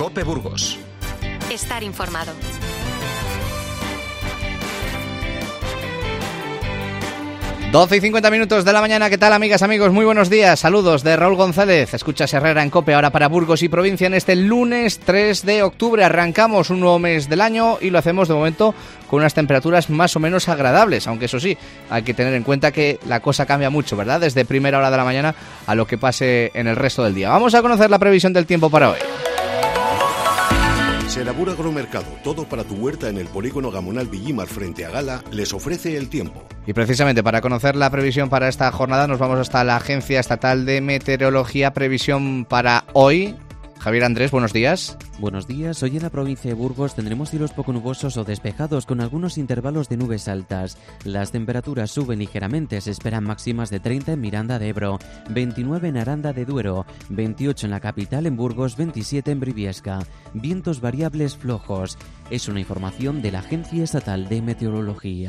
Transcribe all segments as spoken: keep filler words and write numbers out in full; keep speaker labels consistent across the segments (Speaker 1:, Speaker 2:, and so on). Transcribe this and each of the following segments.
Speaker 1: COPE Burgos.
Speaker 2: Estar informado.
Speaker 3: doce y cincuenta minutos de la mañana. ¿Qué tal, amigas, amigos? Muy buenos días. Saludos de Raúl González. Escuchas Herrera en COPE, ahora para Burgos y provincia en este lunes tres de octubre. Arrancamos un nuevo mes del año y lo hacemos de momento con unas temperaturas más o menos agradables, aunque eso sí, hay que tener en cuenta que la cosa cambia mucho, ¿verdad? Desde primera hora de la mañana a lo que pase en el resto del día. Vamos a conocer la previsión del tiempo para hoy.
Speaker 4: Serabur Agromercado, todo para tu huerta en el polígono Gamonal Villimar frente a Gala, les ofrece el tiempo.
Speaker 3: Y precisamente para conocer la previsión para esta jornada nos vamos hasta la Agencia Estatal de Meteorología. Previsión para hoy. Javier Andrés, buenos días.
Speaker 5: Buenos días. Hoy en la provincia de Burgos tendremos cielos poco nubosos o despejados con algunos intervalos de nubes altas. Las temperaturas suben ligeramente, se esperan máximas de treinta en Miranda de Ebro, veintinueve en Aranda de Duero, veintiocho en la capital en Burgos, veintisiete en Briviesca. Vientos variables flojos. Es una información de la Agencia Estatal de Meteorología.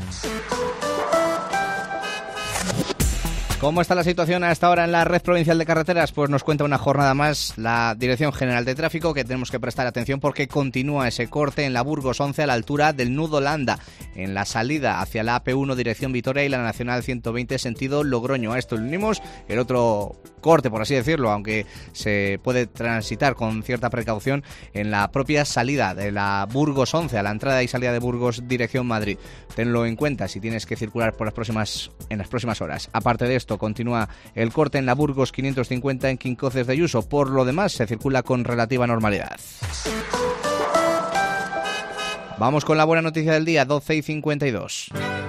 Speaker 3: ¿Cómo está la situación hasta ahora en la red provincial de carreteras? Pues nos cuenta una jornada más la Dirección General de Tráfico, que tenemos que prestar atención porque continúa ese corte en la Burgos once a la altura del nudo Landa, en la salida hacia la A P uno dirección Vitoria y la Nacional ciento veinte sentido Logroño. A esto le unimos el otro corte, por así decirlo, aunque se puede transitar con cierta precaución en la propia salida de la Burgos once a la entrada y salida de Burgos dirección Madrid. Tenlo en cuenta si tienes que circular por las próximas en las próximas horas. Aparte de esto, continúa el corte en la Burgos quinientos cincuenta en Quincoces de Ayuso. Por lo demás, se circula con relativa normalidad. Vamos con la buena noticia del día, doce y cincuenta y dos.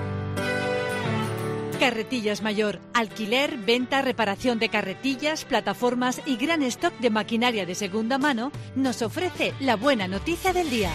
Speaker 6: Carretillas Mayor, alquiler, venta, reparación de carretillas, plataformas y gran stock de maquinaria de segunda mano, nos ofrece la buena noticia del día.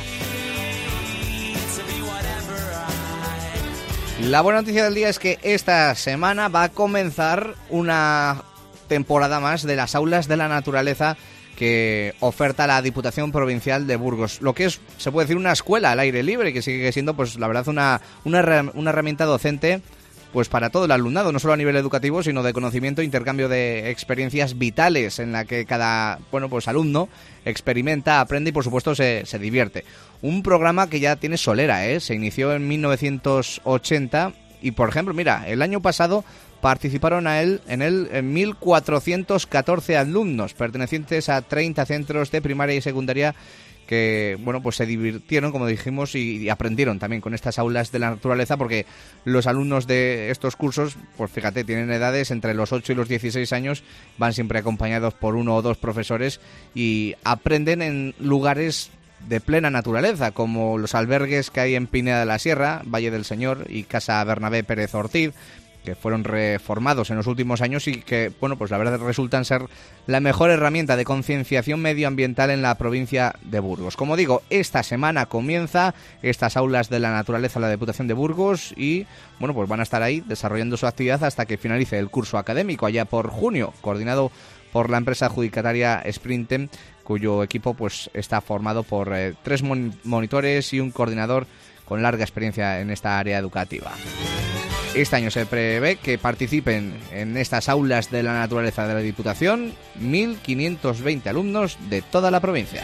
Speaker 3: La buena noticia del día es que esta semana va a comenzar una temporada más de las aulas de la naturaleza que oferta la Diputación Provincial de Burgos. Lo que es, se puede decir, una escuela al aire libre, que sigue siendo, pues la verdad, una, una, una herramienta docente pues para todo el alumnado, no solo a nivel educativo, sino de conocimiento, intercambio de experiencias vitales en la que cada bueno pues alumno experimenta, aprende y por supuesto se, se divierte. Un programa que ya tiene solera, ¿eh? Se inició en mil novecientos ochenta y, por ejemplo, mira, el año pasado participaron a él, en él en mil cuatrocientos catorce alumnos pertenecientes a treinta centros de primaria y secundaria que, bueno, pues se divirtieron, como dijimos, y, y aprendieron también con estas aulas de la naturaleza, porque los alumnos de estos cursos, pues fíjate, tienen edades entre los ocho y los dieciséis años, van siempre acompañados por uno o dos profesores y aprenden en lugares de plena naturaleza, como los albergues que hay en Pineda de la Sierra, Valle del Señor y Casa Bernabé Pérez Ortiz, que fueron reformados en los últimos años y que, bueno, pues la verdad resultan ser la mejor herramienta de concienciación medioambiental en la provincia de Burgos. Como digo, esta semana comienza estas aulas de la naturaleza en la Diputación de Burgos y, bueno, pues van a estar ahí desarrollando su actividad hasta que finalice el curso académico allá por junio, coordinado por la empresa adjudicataria Sprintem, cuyo equipo pues está formado por eh, tres mon- monitores y un coordinador con larga experiencia en esta área educativa. Este año se prevé que participen en estas aulas de la naturaleza de la Diputación mil quinientos veinte alumnos de toda la provincia.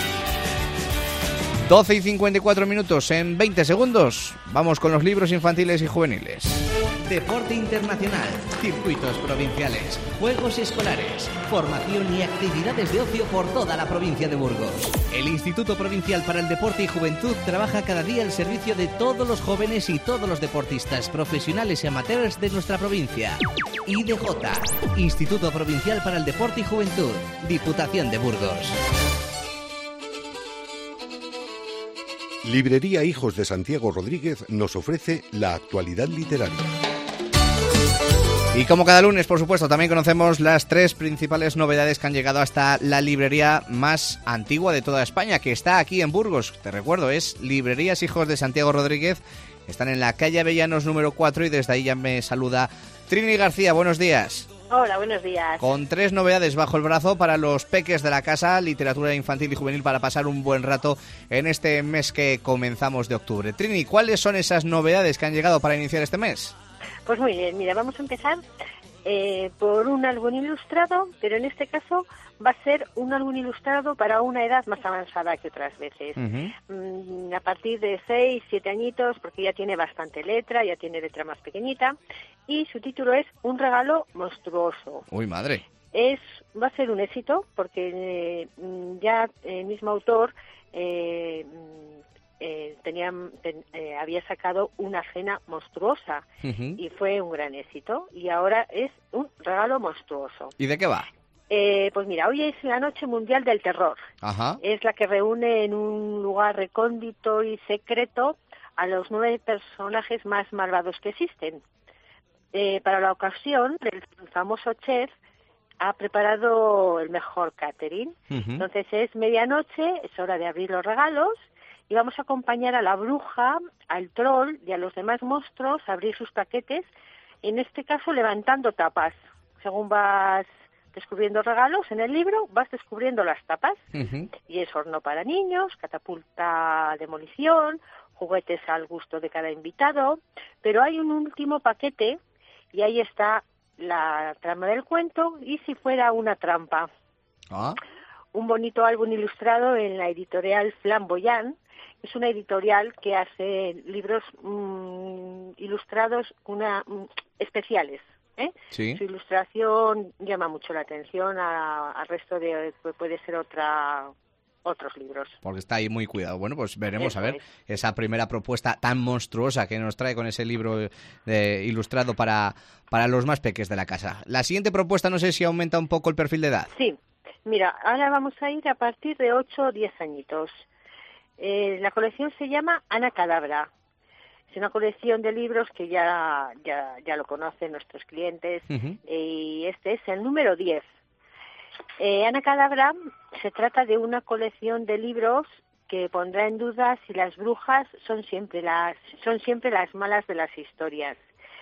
Speaker 3: doce y cincuenta y cuatro minutos, en veinte segundos vamos con los libros infantiles y juveniles.
Speaker 7: Deporte internacional, circuitos provinciales, juegos escolares, formación y actividades de ocio por toda la provincia de Burgos. El Instituto Provincial para el Deporte y Juventud trabaja cada día al servicio de todos los jóvenes y todos los deportistas profesionales y amateurs de nuestra provincia. I D J, Instituto Provincial para el Deporte y Juventud, Diputación de Burgos.
Speaker 4: Librería Hijos de Santiago Rodríguez nos ofrece la actualidad literaria.
Speaker 3: Y como cada lunes, por supuesto, también conocemos las tres principales novedades que han llegado hasta la librería más antigua de toda España, que está aquí en Burgos. Te recuerdo, es Librerías Hijos de Santiago Rodríguez. Están en la calle Avellanos número cuatro y desde ahí ya me saluda Trini García. Buenos días.
Speaker 8: Hola, buenos días.
Speaker 3: Con tres novedades bajo el brazo para los peques de la casa, literatura infantil y juvenil para pasar un buen rato en este mes que comenzamos de octubre. Trini, ¿cuáles son esas novedades que han llegado para iniciar este mes?
Speaker 8: Pues muy bien, mira, vamos a empezar
Speaker 1: eh, por un álbum ilustrado, pero en este caso va a ser un álbum ilustrado para una edad más avanzada que otras veces. Uh-huh. Mm, a partir de seis, siete añitos, porque ya tiene bastante letra, ya tiene letra más pequeñita, y su título es Un regalo monstruoso.
Speaker 3: ¡Uy, madre!
Speaker 1: Es, va a ser un éxito, porque eh, ya el mismo autor eh, eh, tenía, ten, eh, había sacado Una cena monstruosa, uh-huh. y fue un gran éxito, y ahora es Un regalo monstruoso.
Speaker 3: ¿Y de qué va?
Speaker 1: Eh, pues mira, hoy es la Noche Mundial del Terror.
Speaker 3: Ajá.
Speaker 1: Es la que reúne en un lugar recóndito y secreto a los nueve personajes más malvados que existen. Eh, para la ocasión, el famoso chef ha preparado el mejor catering. Uh-huh. Entonces es medianoche, es hora de abrir los regalos y vamos a acompañar a la bruja, al troll y a los demás monstruos a abrir sus paquetes, en este caso levantando tapas. Según vas descubriendo regalos en el libro, vas descubriendo las tapas. Uh-huh. Y es horno para niños, catapulta demolición, juguetes al gusto de cada invitado, pero hay un último paquete y ahí está la trama del cuento y si fuera una trampa.
Speaker 3: ¿Ah?
Speaker 1: Un bonito álbum ilustrado en la editorial Flamboyant. Es una editorial que hace libros mmm, ilustrados una mmm, especiales. ¿Eh?
Speaker 3: Sí.
Speaker 1: Su ilustración llama mucho la atención al resto de, puede ser otra otros libros.
Speaker 3: Porque está ahí muy cuidado. Bueno, pues veremos
Speaker 1: Eso
Speaker 3: a ver
Speaker 1: es.
Speaker 3: esa primera propuesta tan monstruosa que nos trae con ese libro de, ilustrado para, para los más peques de la casa. La siguiente propuesta, no sé si aumenta un poco el perfil de edad.
Speaker 1: Sí, mira, ahora vamos a ir a partir de ocho o diez añitos. Eh, la colección se llama Ana Cadabra. Es una colección de libros que ya ya, ya lo conocen nuestros clientes, uh-huh. y este es el número diez. Eh, Ana Cadabra se trata de una colección de libros que pondrá en duda si las brujas son siempre las son siempre las malas de las historias.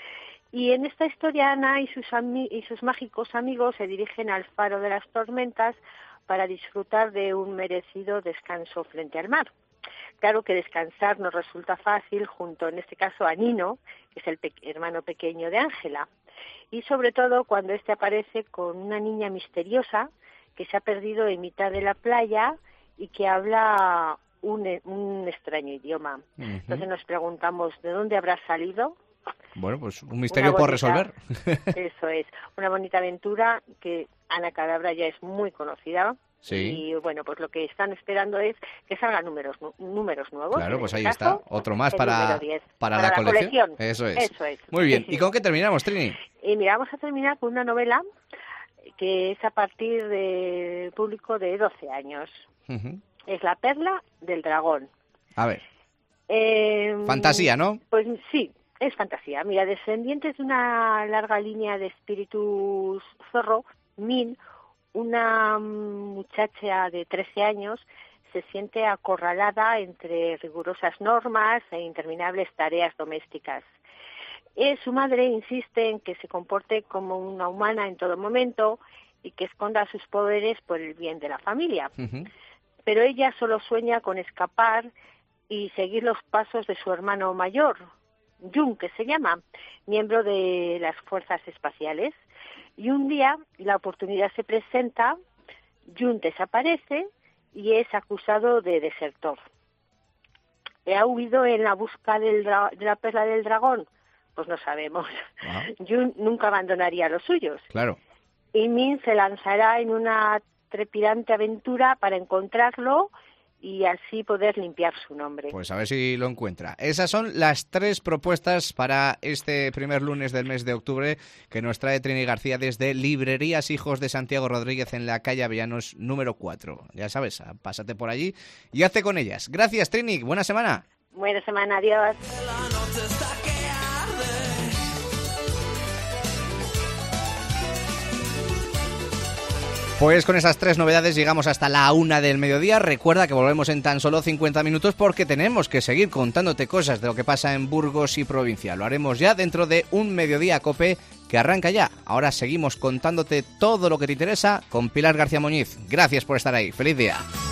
Speaker 1: Y en esta historia Ana y sus, ami- y sus mágicos amigos se dirigen al faro de las tormentas para disfrutar de un merecido descanso frente al mar. Claro que descansar nos resulta fácil junto, en este caso, a Nino, que es el pe- hermano pequeño de Ángela. Y sobre todo cuando éste aparece con una niña misteriosa que se ha perdido en mitad de la playa y que habla un, un extraño idioma. Uh-huh. Entonces nos preguntamos, ¿de dónde habrá salido?
Speaker 3: Bueno, pues un misterio por resolver.
Speaker 1: Eso es, una bonita aventura que Ana Cadabra ya es muy conocida.
Speaker 3: Sí.
Speaker 1: Y bueno, pues lo que están esperando es que salgan números números nuevos.
Speaker 3: Claro, pues ahí
Speaker 1: caso,
Speaker 3: está, otro más para, para, para la, la colección. colección. Eso es.
Speaker 1: Eso es.
Speaker 3: Muy bien,
Speaker 1: sí, sí.
Speaker 3: ¿Y con qué terminamos, Trini?
Speaker 1: Y mira, vamos a terminar con una novela que es a partir del público de doce años. Uh-huh. Es La perla del dragón.
Speaker 3: A ver.
Speaker 1: Eh,
Speaker 3: fantasía, ¿no?
Speaker 1: Pues sí, es fantasía. Mira, descendientes de una larga línea de espíritus zorro, Min, una muchacha de trece años, se siente acorralada entre rigurosas normas e interminables tareas domésticas. Eh, su madre insiste en que se comporte como una humana en todo momento y que esconda sus poderes por el bien de la familia. Uh-huh. Pero ella solo sueña con escapar y seguir los pasos de su hermano mayor, Jun, que se llama, miembro de las fuerzas espaciales. Y un día la oportunidad se presenta, Jun desaparece y es acusado de desertor. ¿Ha huido en la busca del dra- de la perla del dragón? Pues no sabemos. Wow. Jun nunca abandonaría a los suyos.
Speaker 3: Claro.
Speaker 1: Y Min se lanzará en una trepidante aventura para encontrarlo y así poder limpiar su nombre.
Speaker 3: Pues a ver si lo encuentra. Esas son las tres propuestas para este primer lunes del mes de octubre que nos trae Trini García desde Librerías Hijos de Santiago Rodríguez en la calle Avellanos número cuatro. Ya sabes, pásate por allí y hazte con ellas. Gracias, Trini. Buena semana.
Speaker 1: Buena semana. Adiós.
Speaker 3: Pues con esas tres novedades llegamos hasta la una del mediodía. Recuerda que volvemos en tan solo cincuenta minutos porque tenemos que seguir contándote cosas de lo que pasa en Burgos y provincia. Lo haremos ya dentro de un Mediodía Cope que arranca ya. Ahora seguimos contándote todo lo que te interesa con Pilar García Muñiz. Gracias por estar ahí. ¡Feliz día!